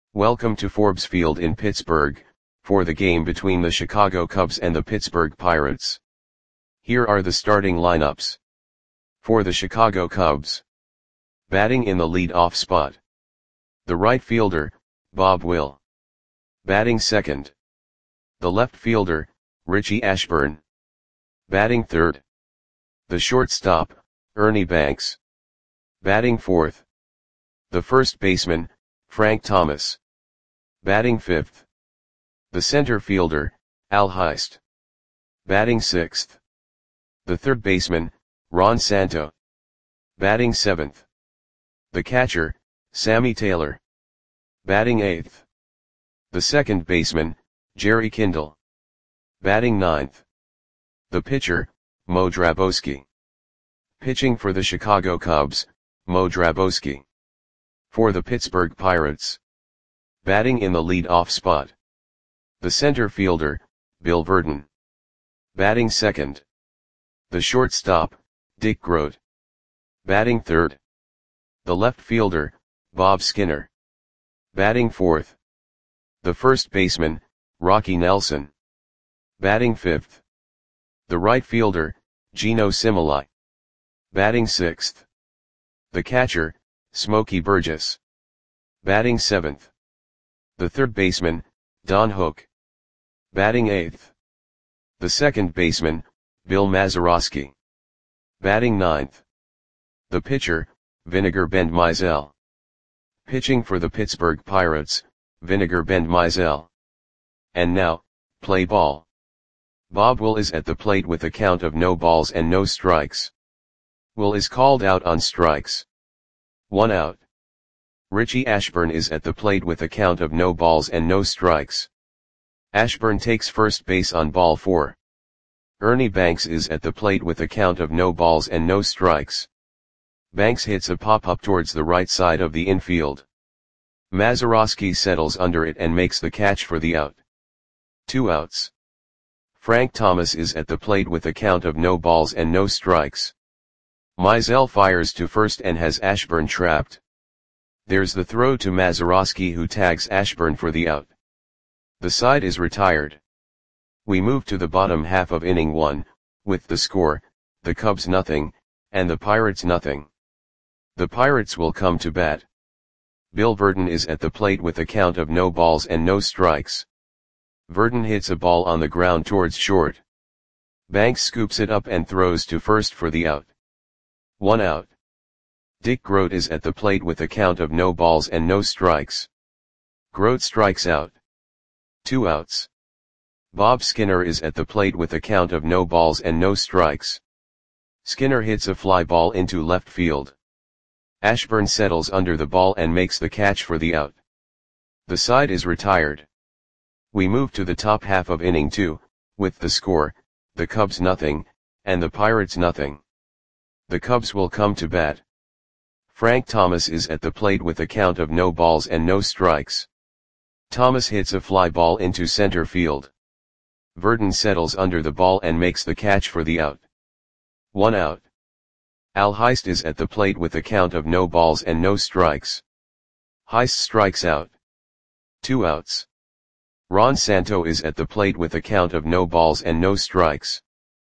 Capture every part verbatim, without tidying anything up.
Welcome to Forbes Field in Pittsburgh, for the game between the Chicago Cubs and the Pittsburgh Pirates. Here are the starting lineups. For the Chicago Cubs. Batting in the lead-off spot. The right fielder, Bob Will. Batting second. The left fielder, Richie Ashburn. Batting third. The shortstop, Ernie Banks. Batting fourth. The first baseman, Frank Thomas. Batting fifth. The center fielder, Al Heist. Batting sixth. The third baseman, Ron Santo. Batting seventh. The catcher, Sammy Taylor. Batting eighth. The second baseman, Jerry Kindle. Batting ninth. The pitcher, Mo Drabowski. Pitching for the Chicago Cubs, Mo Drabowski. For the Pittsburgh Pirates. Batting in the lead-off spot. The center fielder, Bill Virdon. Batting second. The shortstop, Dick Groat. Batting third. The left fielder, Bob Skinner. Batting fourth. The first baseman, Rocky Nelson. Batting fifth. The right fielder, Gino Cimoli. Batting sixth. The catcher, Smokey Burgess. Batting seventh. The third baseman, Don Hook. Batting eighth. The second baseman, Bill Mazeroski. Batting ninth. The pitcher, Vinegar Bend Mizell. Pitching for the Pittsburgh Pirates, Vinegar Bend Mizell. And now, play ball. Bob Will is at the plate with a count of no balls and no strikes. Will is called out on strikes. One out. Richie Ashburn is at the plate with a count of no balls and no strikes. Ashburn takes first base on ball four. Ernie Banks is at the plate with a count of no balls and no strikes. Banks hits a pop-up towards the right side of the infield. Mazeroski settles under it and makes the catch for the out. Two outs. Frank Thomas is at the plate with a count of no balls and no strikes. Mizell fires to first and has Ashburn trapped. There's the throw to Mazeroski, who tags Ashburn for the out. The side is retired. We move to the bottom half of inning one, with the score, the Cubs nothing, and the Pirates nothing. The Pirates will come to bat. Bill Virdon is at the plate with a count of no balls and no strikes. Virdon hits a ball on the ground towards short. Banks scoops it up and throws to first for the out. One out. Dick Groat is at the plate with a count of no balls and no strikes. Groat strikes out. Two outs. Bob Skinner is at the plate with a count of no balls and no strikes. Skinner hits a fly ball into left field. Ashburn settles under the ball and makes the catch for the out. The side is retired. We move to the top half of inning two, with the score, the Cubs nothing, and the Pirates nothing. The Cubs will come to bat. Frank Thomas is at the plate with a count of no balls and no strikes. Thomas hits a fly ball into center field. Virdon settles under the ball and makes the catch for the out. One out. Al Heist is at the plate with a count of no balls and no strikes. Heist strikes out. Two outs. Ron Santo is at the plate with a count of no balls and no strikes.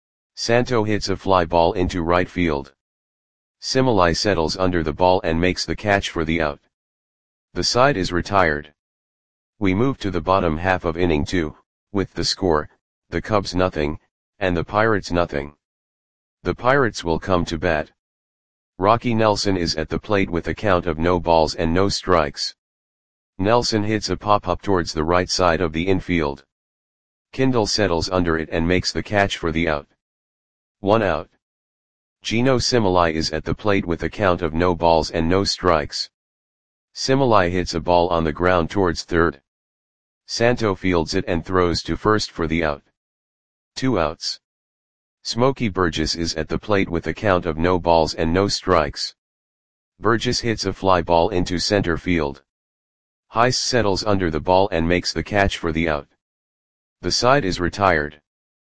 Santo hits a fly ball into right field. Cimoli settles under the ball and makes the catch for the out. The side is retired. We move to the bottom half of inning two, with the score, the Cubs nothing, and the Pirates nothing. The Pirates will come to bat. Rocky Nelson is at the plate with a count of no balls and no strikes. Nelson hits a pop-up towards the right side of the infield. Kindle settles under it and makes the catch for the out. One out. Gino Cimoli is at the plate with a count of no balls and no strikes. Cimoli hits a ball on the ground towards third. Santo fields it and throws to first for the out. Two outs. Smokey Burgess is at the plate with a count of no balls and no strikes. Burgess hits a fly ball into center field. Heist settles under the ball and makes the catch for the out. The side is retired.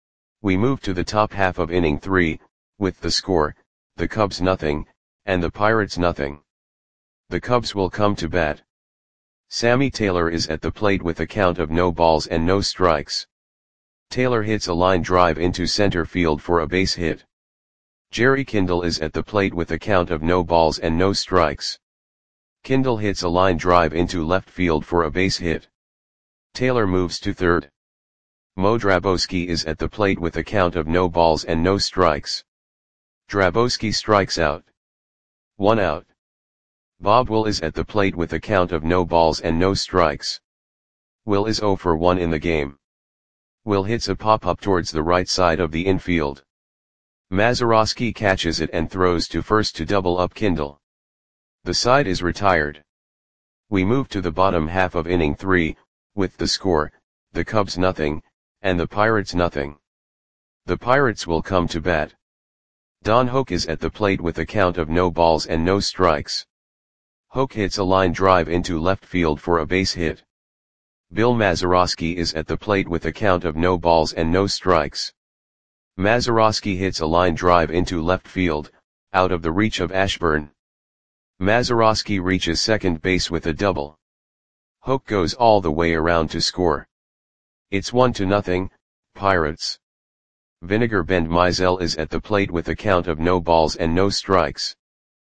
We move to the top half of inning three, with the score, the Cubs nothing, and the Pirates nothing. The Cubs will come to bat. Sammy Taylor is at the plate with a count of no balls and no strikes. Taylor hits a line drive into center field for a base hit. Jerry Kindle is at the plate with a count of no balls and no strikes. Kindle hits a line drive into left field for a base hit. Taylor moves to third. Mo Drabowski is at the plate with a count of no balls and no strikes. Drabowski strikes out. One out. Bob Will is at the plate with a count of no balls and no strikes. Will is zero for one in the game. Will hits a pop-up towards the right side of the infield. Mazeroski catches it and throws to first to double up Kindle. The side is retired. We move to the bottom half of inning three, with the score, the Cubs nothing, and the Pirates nothing. The Pirates will come to bat. Don Hoak is at the plate with a count of no balls and no strikes. Hoak hits a line drive into left field for a base hit. Bill Mazeroski is at the plate with a count of no balls and no strikes. Mazeroski hits a line drive into left field, out of the reach of Ashburn. Mazeroski reaches second base with a double. Hoak goes all the way around to score. It's one to nothing, Pirates. Vinegar Bend Mizell is at the plate with a count of no balls and no strikes.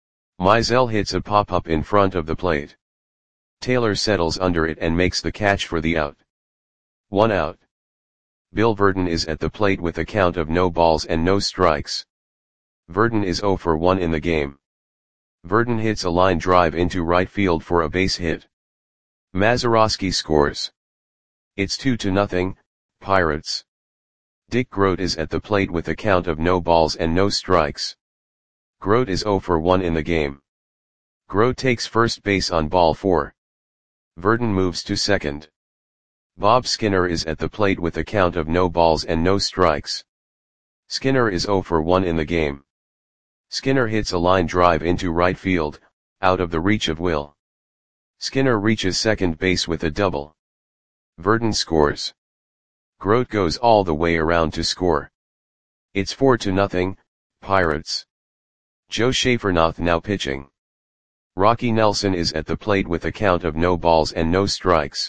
Mizell hits a pop-up in front of the plate. Taylor settles under it and makes the catch for the out. One out. Bill Verdon is at the plate with a count of no balls and no strikes. Verdon is zero for one in the game. Verdon hits a line drive into right field for a base hit. Mazeroski scores. It's two to nothing, Pirates. Dick Grote is at the plate with a count of no balls and no strikes. Grote is zero for one in the game. Grote takes first base on ball four. Verdon moves to second. Bob Skinner is at the plate with a count of no balls and no strikes. Skinner is zero for one in the game. Skinner hits a line drive into right field, out of the reach of Will. Skinner reaches second base with a double. Verdon scores. Grote goes all the way around to score. It's four to nothing, Pirates. Joe Schaefernath now pitching. Rocky Nelson is at the plate with a count of no balls and no strikes.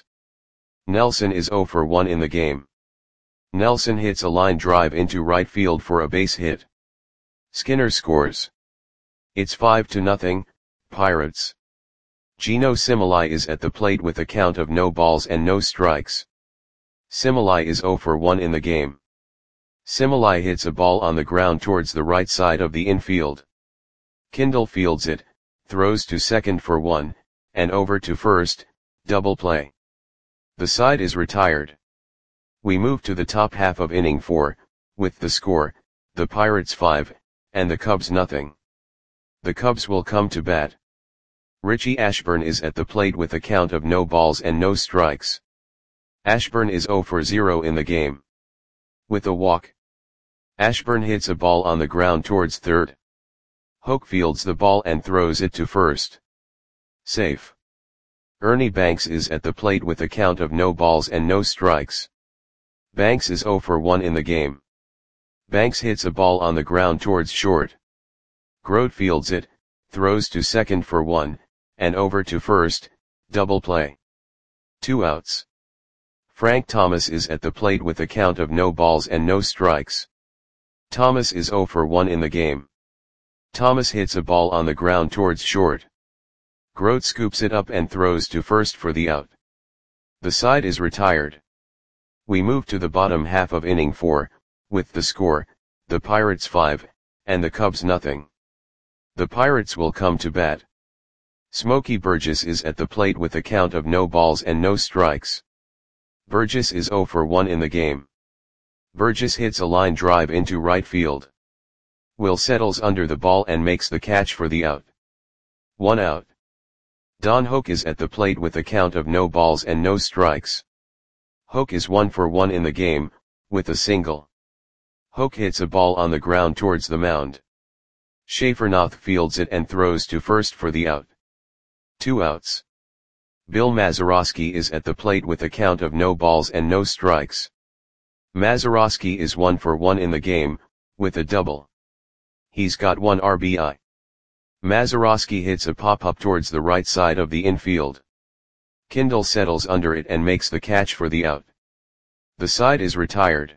Nelson is zero for one in the game. Nelson hits a line drive into right field for a base hit. Skinner scores. It's five to nothing, Pirates. Gino Similai is at the plate with a count of no balls and no strikes. Similai is zero for one in the game. Similai hits a ball on the ground towards the right side of the infield. Kindle fields it, throws to second for one, and over to first, double play. The side is retired. We move to the top half of inning four, with the score, the Pirates five, and the Cubs nothing. The Cubs will come to bat. Richie Ashburn is at the plate with a count of no balls and no strikes. Ashburn is zero for zero in the game. With a walk. Ashburn hits a ball on the ground towards third. Hoak fields the ball and throws it to first. Safe. Ernie Banks is at the plate with a count of no balls and no strikes. Banks is zero for one in the game. Banks hits a ball on the ground towards short. Grote fields it, throws to second for one, and over to first, double play. Two outs. Frank Thomas is at the plate with a count of no balls and no strikes. Thomas is zero for one in the game. Thomas hits a ball on the ground towards short. Grote scoops it up and throws to first for the out. The side is retired. We move to the bottom half of inning four, with the score, the Pirates five, and the Cubs nothing. The Pirates will come to bat. Smokey Burgess is at the plate with a count of no balls and no strikes. Burgess is zero for one in the game. Burgess hits a line drive into right field. Will settles under the ball and makes the catch for the out. One out. Don Hoak is at the plate with a count of no balls and no strikes. Hoak is one for one in the game, with a single. Hoak hits a ball on the ground towards the mound. Schaefernath fields it and throws to first for the out. Two outs. Bill Mazeroski is at the plate with a count of no balls and no strikes. Mazeroski is one for one in the game, with a double. He's got one R B I. Mazeroski hits a pop-up towards the right side of the infield. Kindle settles under it and makes the catch for the out. The side is retired.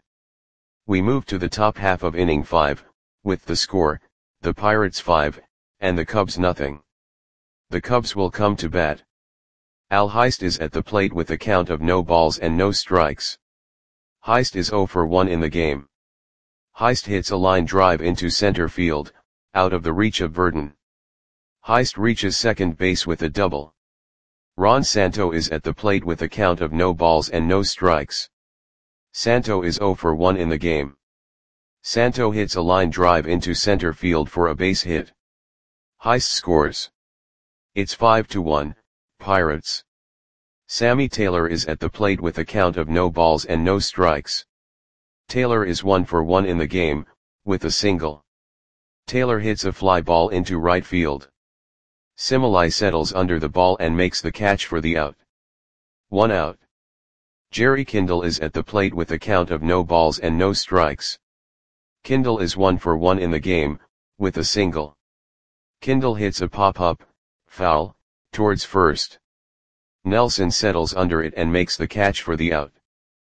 We move to the top half of inning five, with the score, the Pirates five, and the Cubs nothing. The Cubs will come to bat. Al Heist is at the plate with a count of no balls and no strikes. Heist is oh for one in the game. Heist hits a line drive into center field, out of the reach of Verdon. Heist reaches second base with a double. Ron Santo is at the plate with a count of no balls and no strikes. Santo is oh for one in the game. Santo hits a line drive into center field for a base hit. Heist scores. It's five to one, Pirates. Sammy Taylor is at the plate with a count of no balls and no strikes. Taylor is one for one in the game, with a single. Taylor hits a fly ball into right field. Similai settles under the ball and makes the catch for the out. One out. Jerry Kindle is at the plate with a count of no balls and no strikes. Kindle is one for one in the game, with a single. Kindle hits a pop-up, foul, towards first. Nelson settles under it and makes the catch for the out.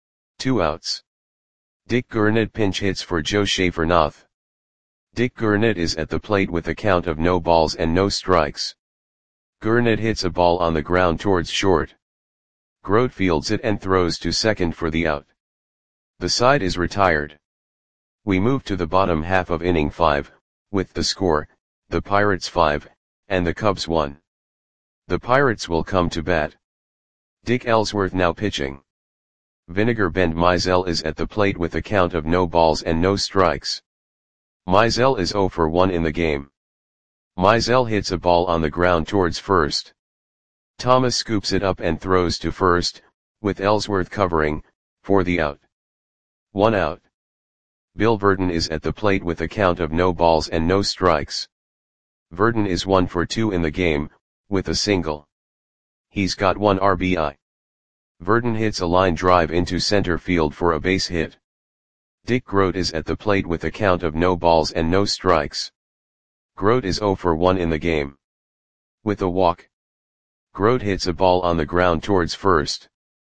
Two outs. Dick Gurnett pinch hits for Joe Schaefer-Nath. Dick Gurnett is at the plate with a count of no balls and no strikes. Gurnett hits a ball on the ground towards short. Grote fields it and throws to second for the out. The side is retired. We move to the bottom half of inning five, with the score, the Pirates five, and the Cubs one. The Pirates will come to bat. Dick Ellsworth now pitching. Vinegar Bend Mizell is at the plate with a count of no balls and no strikes. Mizell is oh for one in the game. Mizell hits a ball on the ground towards first. Thomas scoops it up and throws to first, with Ellsworth covering, for the out. One out. Bill Verdon is at the plate with a count of no balls and no strikes. Verdon is one for two in the game, with a single. He's got one R B I. Verdon hits a line drive into center field for a base hit. Dick Grote is at the plate with a count of no balls and no strikes. Grote is oh for one in the game. With a walk. Grote hits a ball on the ground towards first.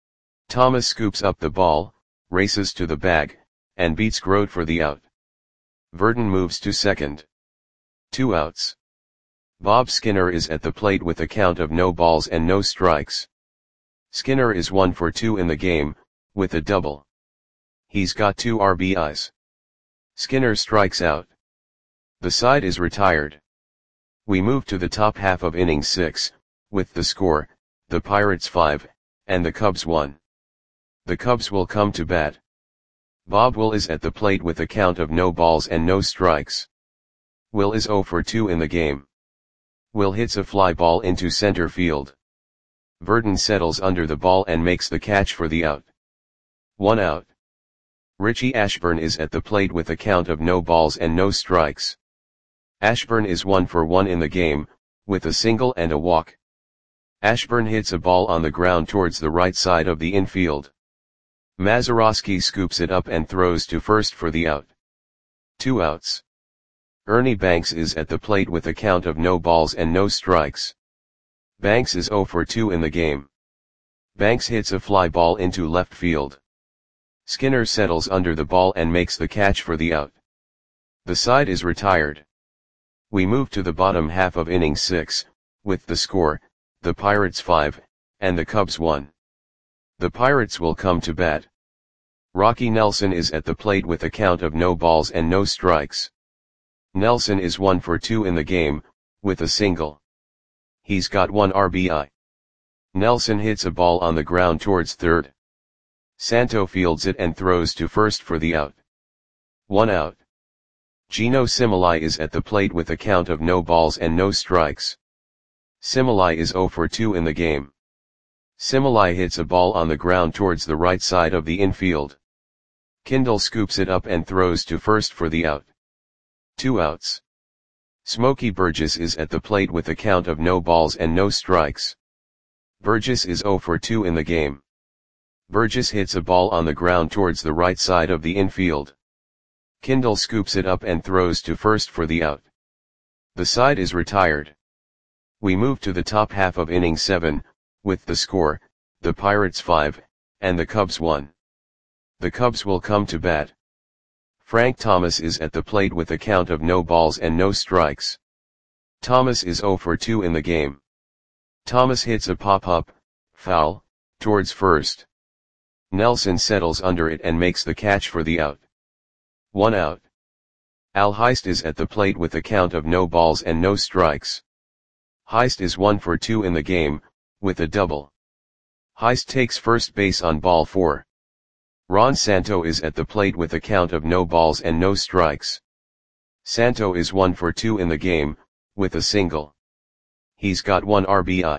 Thomas scoops up the ball, races to the bag, and beats Grote for the out. Verdon moves to second. Two outs. Bob Skinner is at the plate with a count of no balls and no strikes. Skinner is one for two in the game, with a double. He's got two R B Is. Skinner strikes out. The side is retired. We move to the top half of inning six, with the score, the Pirates five, and the Cubs one. The Cubs will come to bat. Bob Will is at the plate with a count of no balls and no strikes. Will is oh for two in the game. Will hits a fly ball into center field. Verdon settles under the ball and makes the catch for the out. One out. Richie Ashburn is at the plate with a count of no balls and no strikes. Ashburn is one for one in the game, with a single and a walk. Ashburn hits a ball on the ground towards the right side of the infield. Mazeroski scoops it up and throws to first for the out. Two outs. Ernie Banks is at the plate with a count of no balls and no strikes. Banks is oh for two in the game. Banks hits a fly ball into left field. Skinner settles under the ball and makes the catch for the out. The side is retired. We move to the bottom half of inning six, with the score, the Pirates five, and the Cubs one. The Pirates will come to bat. Rocky Nelson is at the plate with a count of no balls and no strikes. Nelson is one for two in the game, with a single. He's got one R B I. Nelson hits a ball on the ground towards third. Santo fields it and throws to first for the out. One out. Gino Similai is at the plate with a count of no balls and no strikes. Similai is oh for two in the game. Similai hits a ball on the ground towards the right side of the infield. Kindle scoops it up and throws to first for the out. Two outs. Smokey Burgess is at the plate with a count of no balls and no strikes. Burgess is oh for two in the game. Burgess hits a ball on the ground towards the right side of the infield. Kindle scoops it up and throws to first for the out. The side is retired. We move to the top half of inning seven, with the score, the Pirates five, and the Cubs one. The Cubs will come to bat. Frank Thomas is at the plate with a count of no balls and no strikes. Thomas is oh for two in the game. Thomas hits a pop-up, foul, towards first. Nelson settles under it and makes the catch for the out. One out. Al Heist is at the plate with a count of no balls and no strikes. Heist is one for two in the game, with a double. Heist takes first base on ball four. Ron Santo is at the plate with a count of no balls and no strikes. Santo is one for two in the game, with a single. He's got one R B I.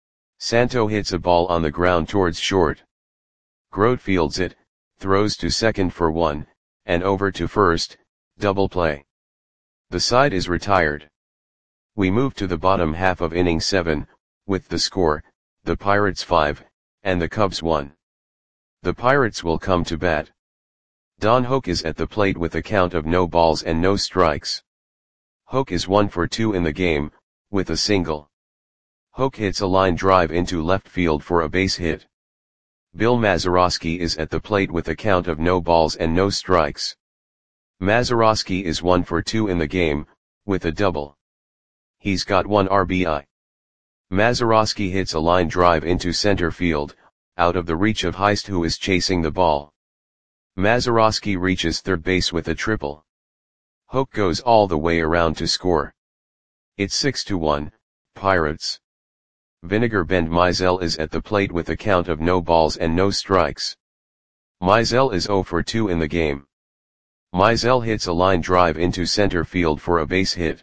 Santo hits a ball on the ground towards short. Grote fields it, throws to second for one, and over to first, double play. The side is retired. We move to the bottom half of inning seven, with the score, the Pirates five, and the Cubs one. The Pirates will come to bat. Don Hoak is at the plate with a count of no balls and no strikes. Hoak is one for two in the game, with a single. Hoak hits a line drive into left field for a base hit. Bill Mazeroski is at the plate with a count of no balls and no strikes. Mazeroski is one for two in the game, with a double. He's got one R B I. Mazeroski hits a line drive into center field, out of the reach of Heist, who is chasing the ball. Mazeroski reaches third base with a triple. Hoak goes all the way around to score. It's six to one, Pirates. Vinegar Bend Mizell is at the plate with a count of no balls and no strikes. Mizell is oh for two in the game. Mizell hits a line drive into center field for a base hit.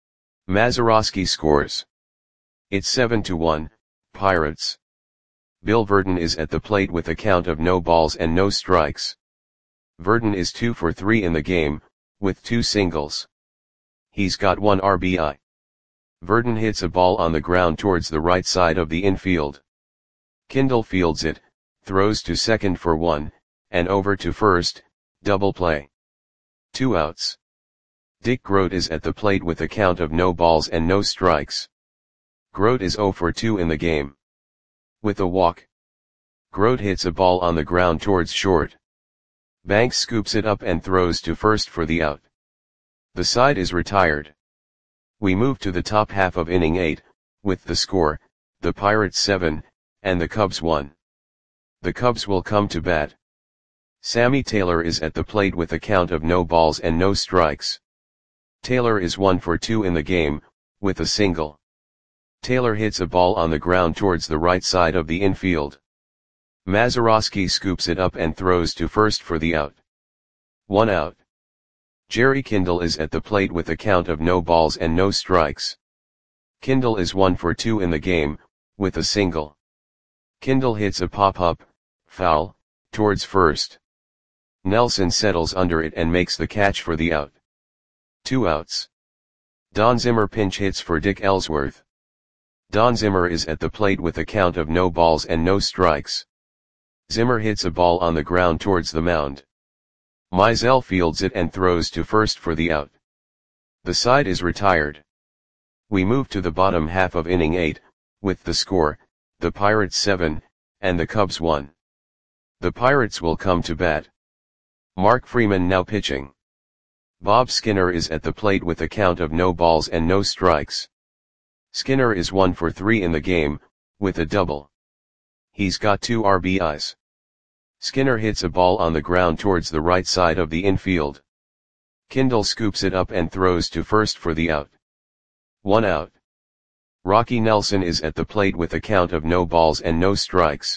Mazeroski scores. It's seven to one, Pirates. Bill Verdon is at the plate with a count of no balls and no strikes. Verdon is two for three in the game, with two singles. He's got one R B I. Verdon hits a ball on the ground towards the right side of the infield. Kindle fields it, throws to second for one, and over to first, double play. Two outs. Dick Grote is at the plate with a count of no balls and no strikes. Grote is oh for two in the game. With a walk. Grote hits a ball on the ground towards short. Banks scoops it up and throws to first for the out. The side is retired. We move to the top half of inning eight, with the score, the Pirates seven, and the Cubs one. The Cubs will come to bat. Sammy Taylor is at the plate with a count of no balls and no strikes. Taylor is one for two in the game, with a single. Taylor hits a ball on the ground towards the right side of the infield. Mazeroski scoops it up and throws to first for the out. One out. Jerry Kindle is at the plate with a count of no balls and no strikes. Kindle is one for two in the game, with a single. Kindle hits a pop-up, foul, towards first. Nelson settles under it and makes the catch for the out. Two outs. Don Zimmer pinch hits for Dick Ellsworth. Don Zimmer is at the plate with a count of no balls and no strikes. Zimmer hits a ball on the ground towards the mound. Mizell fields it and throws to first for the out. The side is retired. We move to the bottom half of inning eight, with the score, the Pirates seven, and the Cubs one. The Pirates will come to bat. Mark Freeman now pitching. Bob Skinner is at the plate with a count of no balls and no strikes. Skinner is one for three in the game, with a double. He's got two R B Is. Skinner hits a ball on the ground towards the right side of the infield. Kindle scoops it up and throws to first for the out. One out. Rocky Nelson is at the plate with a count of no balls and no strikes.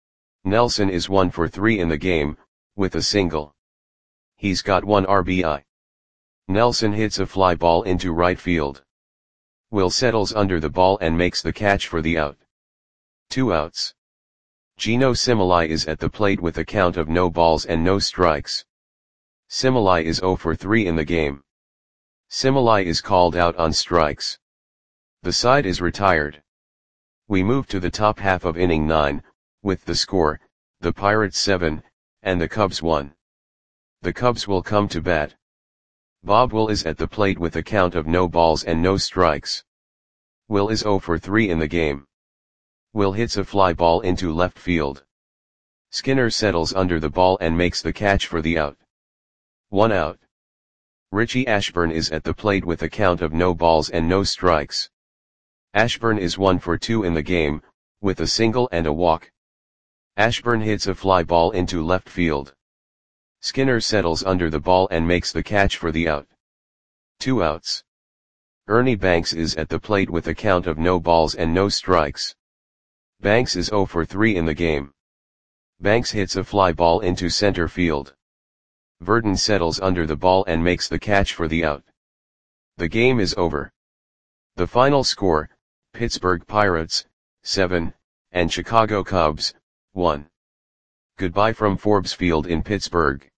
Nelson is one for three in the game, with a single. He's got one R B I. Nelson hits a fly ball into right field. Will settles under the ball and makes the catch for the out. Two outs. Gino Similai is at the plate with a count of no balls and no strikes. Similai is oh for three in the game. Similai is called out on strikes. The side is retired. We move to the top half of inning nine, with the score, the Pirates seven, and the Cubs one. The Cubs will come to bat. Bob Will is at the plate with a count of no balls and no strikes. Will is oh for three in the game. Will hits a fly ball into left field. Skinner settles under the ball and makes the catch for the out. One out. Richie Ashburn is at the plate with a count of no balls and no strikes. Ashburn is one for two in the game, with a single and a walk. Ashburn hits a fly ball into left field. Skinner settles under the ball and makes the catch for the out. Two outs. Ernie Banks is at the plate with a count of no balls and no strikes. Banks is zero for three in the game. Banks hits a fly ball into center field. Verdon settles under the ball and makes the catch for the out. The game is over. The final score, Pittsburgh Pirates, seven, and Chicago Cubs, one. Goodbye from Forbes Field in Pittsburgh.